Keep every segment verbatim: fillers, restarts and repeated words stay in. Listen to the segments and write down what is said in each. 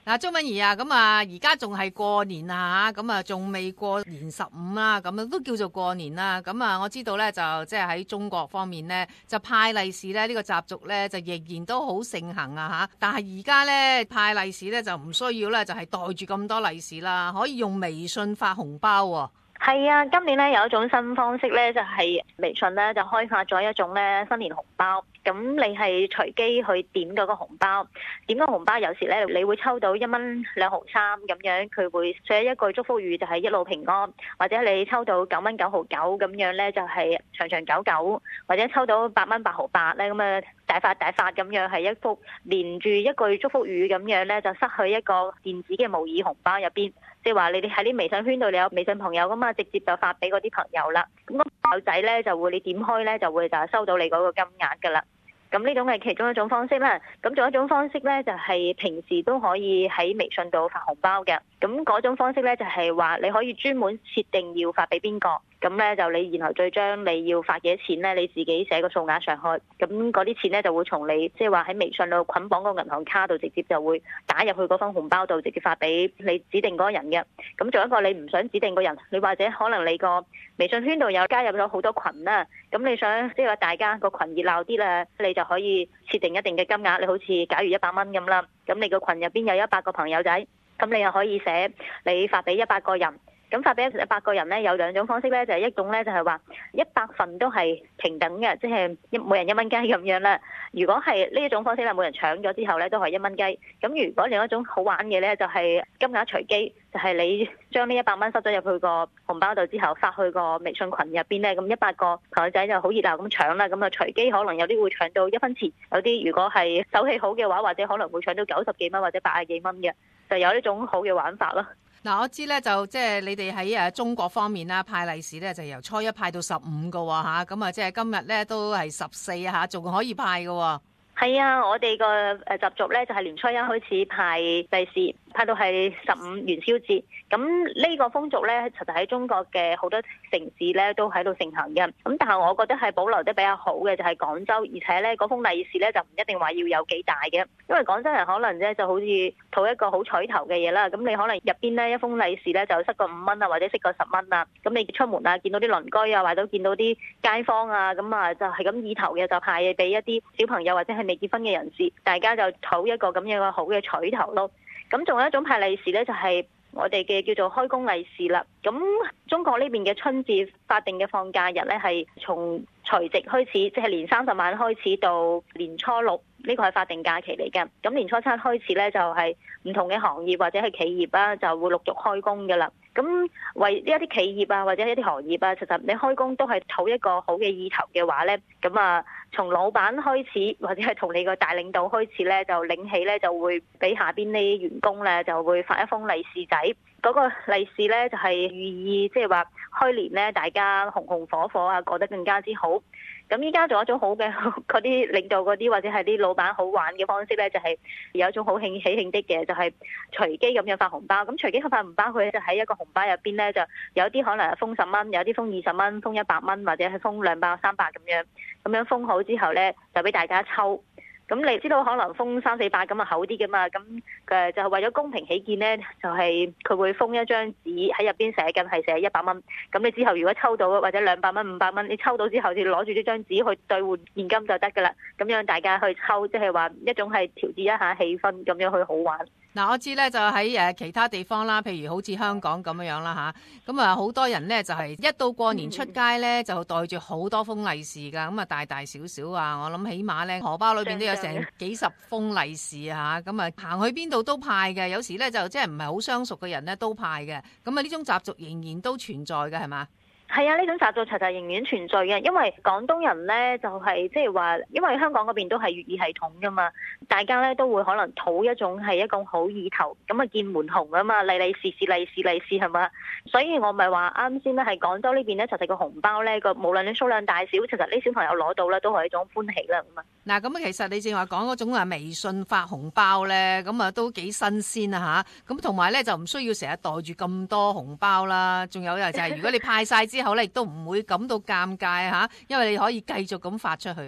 嗱，鍾敏儀啊，咁啊，而家仲係過年啊，咁啊，仲未過年十五啦，咁啊，都叫做過年啦。咁啊，我知道咧，就即係喺中國方面咧，就派利是咧，呢個習俗咧，就仍然都好盛行啊，吓。但係而家咧派利是咧，就唔需要咧，就係袋住咁多利是啦，可以用微信發紅包喎。 係啊，今年咧有一種新方式咧，就係微信咧就開發咗一種咧新年紅包。咁你係隨機去點嗰個紅包，點個紅包有時咧你會抽到一蚊兩毫三咁樣，佢會寫一句祝福語就係一路平安，或者你抽到九蚊九毫九咁樣咧就係長長久久，或者抽到八蚊八毫八咧咁啊大發大發咁樣，係一幅連住一句祝福語咁樣咧就塞去一個電子嘅模擬紅包入邊。即係話你哋喺啲微信圈度，你有微信朋友噶嘛，直接就發俾嗰啲朋友啦。咁個朋友仔咧就會你點開咧就會就收到你嗰個金額噶啦。咁呢種係其中一種方式啦。咁仲有一種方式咧就係平時都可以喺微信度發紅包嘅。咁嗰種方式咧就係話你可以專門設定要發俾邊個。咁咧就你然後再將你要發幾多錢咧，你自己寫個數額上去，咁嗰啲錢咧就會從你即係話喺微信度捆綁個銀行卡度，直接就會打入去嗰封紅包度，直接發俾你指定嗰個人嘅。咁仲有一個你唔想指定個人，你或者可能你個微信圈度有加入咗好多群啦，咁你想即係話大家個群熱鬧啲啦，你就可以設定一定嘅金額，你好似假如一百蚊咁啦，咁你個群入邊有一百個朋友仔，咁你又可以寫你發俾一百個人。咁發俾一百個人咧，有兩種方式咧，就係一種咧就係話一百份都係平等嘅，即係一每人一蚊雞咁樣啦。如果係呢一種方式咧，每人搶咗之後咧都係一蚊雞。咁如果另一種好玩嘅咧，就係金額隨機，就係你將呢一百蚊塞咗入去個紅包度之後，發去個微信群入邊咧，咁一百個朋友仔就好熱鬧咁搶啦。咁啊隨機可能有啲會搶到一分錢，有啲如果係手氣好嘅話，或者可能會搶到九十幾蚊或者八十幾蚊嘅，就有呢種好嘅玩法咯。 嗱，我知咧就即係你哋喺誒中國方面啦，派利是咧就由初一派到十五個吓，咁啊即係今日咧都係十四吓，仲可以派嘅。 係啊，我哋個誒習俗咧就係年初一開始派利是，派到係十五元宵節。咁呢個風俗咧，其實喺中國嘅好多城市咧都喺度盛行嘅。咁但係我覺得係保留得比較好嘅就係廣州，而且咧嗰封利是咧就唔一定話要有幾大嘅，因為廣州人可能咧就好似討一個好彩頭嘅嘢啦。咁你可能入邊咧一封利是咧就塞個五蚊啊，或者塞個十蚊啊。咁你出門啊，見到啲鄰居啊，或者見到啲街坊啊，咁啊就係咁意頭嘅就派俾一啲小朋友或者係未結婚嘅人士，大家就討一個咁樣嘅好嘅彩頭咯。咁仲有一種派利是咧，就係我哋嘅叫做開工利是啦。咁中國呢邊嘅春節法定嘅放假日咧，係從除夕開始，即係年三十晚開始到年初六，呢個係法定假期嚟嘅。咁年初七開始咧，就係唔同嘅行業或者係企業啦，就會陸續開工噶啦。咁為呢一啲企業啊，或者一啲行業啊，其實你開工都係討一個好嘅意頭嘅話咧，咁啊，從老闆開始或者係同你個大領導開始咧，就領起咧就會俾下邊啲員工咧就會發一封利是仔。嗰個利是咧就係寓意，即係話開年咧大家紅紅火火啊，過得更加之好。咁依家仲有一種好嘅嗰啲領導嗰啲或者係啲老闆好玩嘅方式咧，就係有一種好慶喜慶的嘅，就係隨機咁樣發紅包。咁隨機發紅包，佢就喺一個紅包入邊咧，就有啲可能係封十蚊，有啲封二十蚊，封一百蚊，或者係封兩百三百咁樣。咁樣封好之後咧，就俾大家抽。咁你知道可能封三四百咁啊厚啲噶嘛，咁誒就係為咗公平起見咧，就係佢會封一張紙喺入邊寫緊係寫一百蚊，咁你之後如果抽到或者兩百蚊、五百蚊，你抽到之後就攞住呢張紙去兌換現金就得噶啦，咁樣大家去抽，即係話一種係調節一下氣氛，咁樣去好玩。 嗱，我知咧就喺誒其他地方啦，譬如好似香港咁樣樣啦吓，咁啊好多人咧就係一到過年出街咧就袋住好多封利是噶，咁啊大大小小啊，我諗起碼咧荷包裏邊都有成幾十封利是吓，咁啊行去邊度都派嘅，有時咧就即係唔係好相熟嘅人咧都派嘅，咁啊呢種習俗仍然都存在嘅係嘛？ 係啊，呢種習俗其實仍然存在嘅，因為廣東人咧就係即係話，因為香港嗰邊都係粵語系統噶嘛，大家咧都會可能討一種係一個好意頭，咁啊見門紅啊嘛，利利是是利是利是係嘛，所以我咪話啱先咧，係廣州呢邊咧，其實個紅包咧個無論你數量大小，其實呢小朋友攞到咧都係一種歡喜啦咁啊。嗱， 咁其實你正話講嗰種啊微信發紅包咧，咁啊都幾新鮮啊吓，咁同埋咧就唔需要成日袋住咁多紅包啦，仲有就係如果你派晒之之後咧，亦都唔會感到尷尬吓，因為你可以繼續咁發出去啊。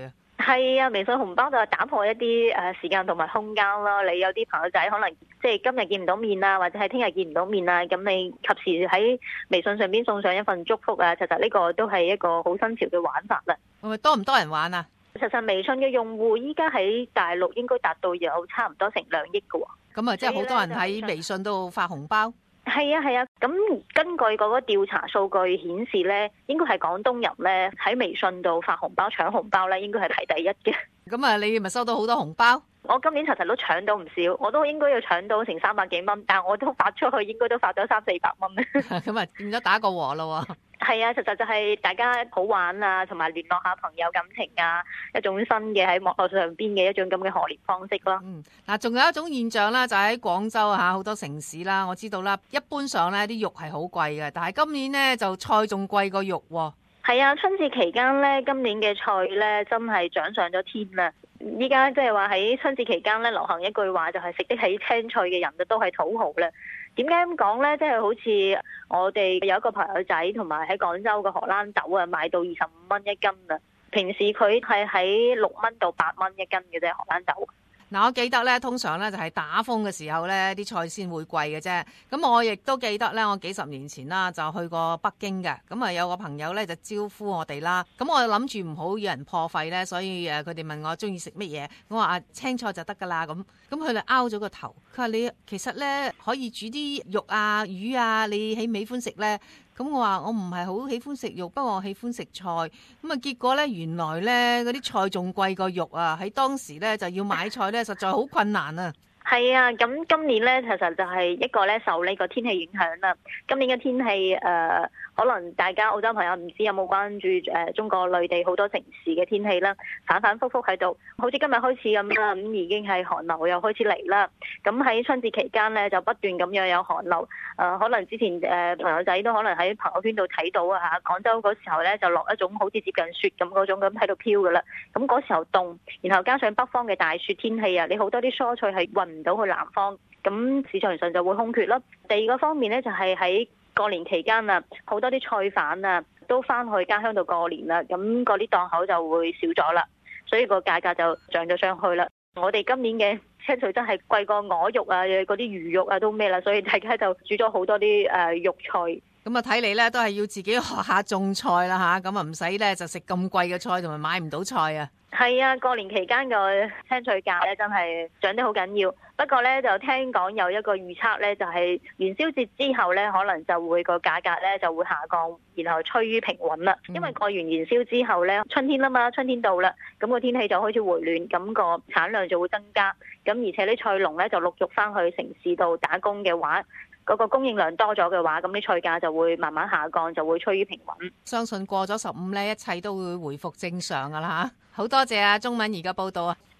係啊，微信紅包就係打破一啲誒時間同埋空間咯。你有啲朋友仔可能即係今日見唔到面啊，或者係聽日見唔到面啊，咁你及時喺微信上邊送上一份祝福啊，其實呢個都係一個好新潮嘅玩法啦。 係咪多唔多人玩啊？ 其實微信嘅用戶依家喺大陸應該達到有差唔多成兩億㗎喎。 咁啊，即係好多人喺微信度發紅包。 係啊係啊，咁根據嗰個調查數據顯示咧，應該係廣東人咧喺微信度發紅包搶紅包咧，應該係排第一嘅。 咁啊，你咪收到好多紅包？ 我今年其實都搶到唔少，我都應該要搶到成三百幾蚊，但係我都發出去應該都發咗三四百蚊。 咁啊，變咗打個和咯喎。 係啊，實際就係大家好玩啊，同埋聯絡下朋友感情啊，一種新嘅喺網絡上邊嘅一種咁嘅賀年方式咯。 嗯，嗱，仲有一種現象啦，就喺廣州嚇好多城市啦，我知道啦，一般上咧啲肉係好貴嘅，但係今年咧就菜仲貴過肉喎。係啊，春節期間咧，今年嘅菜咧真係漲上咗天啦！依家即係話喺春節期間咧，流行一句話就係食得起青菜嘅人都係土豪啦。點解咁講呢？即係好似我哋有一個朋友仔同埋喺廣州嘅荷蘭豆啊，買到二十五蚊一斤啊！平時佢係喺六蚊到八蚊一斤嘅啫，荷蘭豆。嗱，我記得咧，通常咧就係打風嘅時候咧，啲菜先會貴嘅啫。咁我亦都記得咧，我幾十年前啦就去過北京嘅。咁啊有個朋友咧就招呼我哋啦。咁我諗住唔好有人破費咧，所以誒佢哋問我中意食乜嘢，我話啊青菜就得㗎啦。咁咁佢哋拗咗個頭，佢話你其實咧可以煮啲肉啊魚啊，你喜唔喜歡食咧？咁我話我唔係好喜歡食肉，不過我喜歡食菜。咁啊結果咧，原來咧嗰啲菜仲貴過肉啊！喺當時咧就要買菜咧，實在好困難啊！係啊，咁今年咧其實就係一個咧受呢個天氣影響啦。今年嘅天氣誒、呃，可能大家澳洲朋友唔知有冇關注誒、呃、中國內地好多城市嘅天氣啦，反反覆覆喺度，好似今日開始咁啦，咁已經係寒流又開始嚟啦。咁喺春節期間咧就不斷咁樣有寒流，誒、呃、可能之前誒、呃、朋友仔都可能喺朋友圈度睇到啊嚇，廣州嗰時候咧就落一種好似接近雪咁嗰種咁喺度飄噶啦。咁嗰時候凍，然後加上北方嘅大雪天氣啊，你好多啲蔬菜係運唔到去南方，咁市場上就會空缺咯。第二個方面咧就係喺過年期間啊，好多啲菜販啊都翻去家鄉度過年啦，咁嗰啲檔口就會少咗啦，所以個價格就漲咗上去啦。我哋今年嘅青菜真係貴過鵝肉啊，嗰啲魚肉啊都咩啦，所以大家就煮咗好多啲誒肉菜。咁啊睇嚟咧都係要自己學下種菜啦吓，咁啊唔使咧就食咁貴嘅菜同埋買唔到菜啊。係啊，過年期間個青菜價咧真係漲得好緊要。不過咧就聽講有一個預測咧，就係元宵節之後咧，可能就會個價格咧就會下降，然後趨於平穩啦。因為過完元宵之後咧，春天啦嘛，春天到啦，咁個天氣就開始回暖，咁個產量就會增加。咁而且啲菜農咧就陸續翻去城市度打工嘅話，嗰個供應量多咗嘅話，咁啲菜價就會慢慢下降，就會趨於平穩。相信過咗十五咧，一切都會回復正常噶啦嚇。好多謝啊，鐘敏儀嘅報道啊！